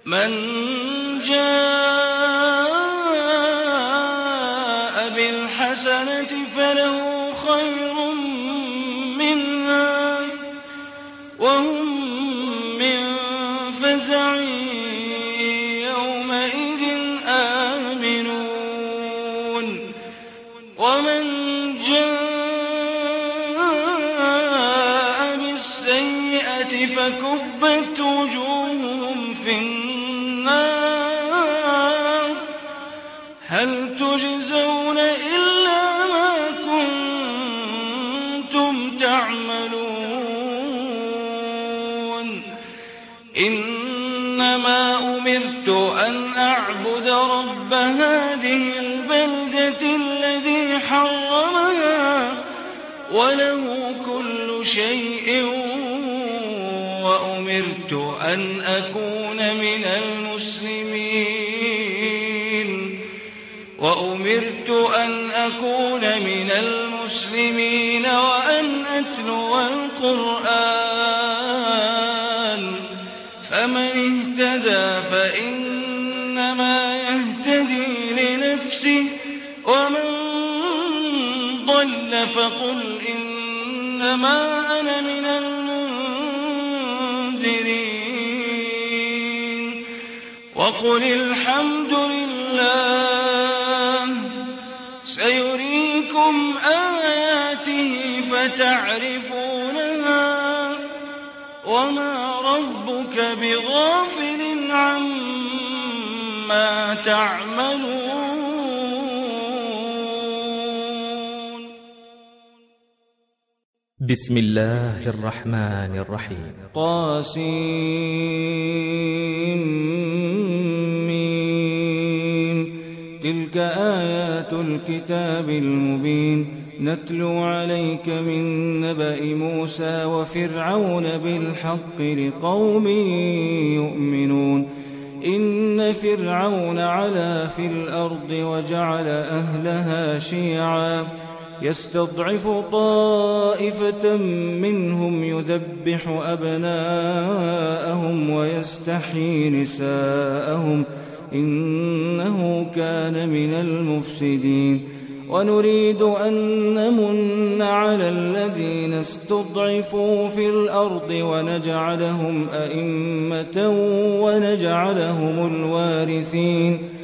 من جاء بالحسنة فله خير منها وهم من فزع يومئذ آمنون ومن جاء بالسيئة فكبت وجوههم في النار هل تجزون إلا ما كنتم تعملون إنما أمرت أن أعبد رب هذه البلدة الذي حرمها وله كل شيء وأمرت أن أكون من المسلمين وأن أتلو القرآن فمن اهتدى فإنما يهتدي لنفسه ومن ضل فقل إنما أنا من المنذرين وقل الحمد لله سيريكم آياته فتعرفونها وما ربك بغافل عما تعملون. بسم الله الرحمن الرحيم. طاسين تلك آيات الكتاب المبين نتلو عليك من نبأ موسى وفرعون بالحق لقوم يؤمنون إن فرعون علا في الأرض وجعل أهلها شيعا يستضعف طائفة منهم يذبح أبناءهم ويستحيي نساءهم إنه كان من المفسدين ونريد أن نمن على الذين استضعفوا في الأرض ونجعلهم أئمة ونجعلهم الوارثين